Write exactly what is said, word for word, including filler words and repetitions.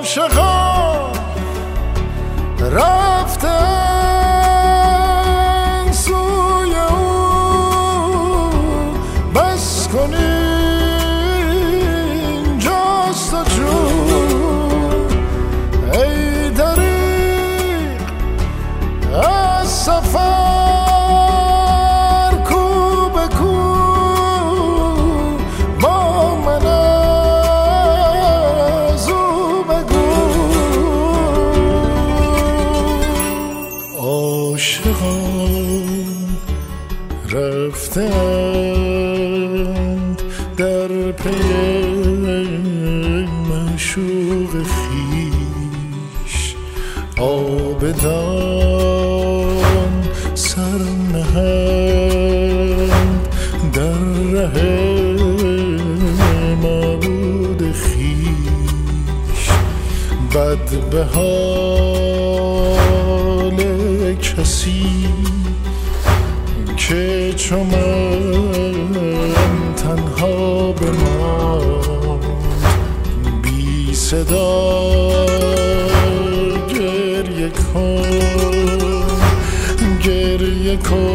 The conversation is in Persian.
عاشقان رفتن سوی او، بس کنین جست و جون ای دریغ از سفر کو به کو با من از او بگو. عاشقان رفتند در پی معشوق خویش، عابدان سر نهند در ره معبود خویش. بد به حال کسی که چو من تنها بماند، بی صدا گریه کن گریه کن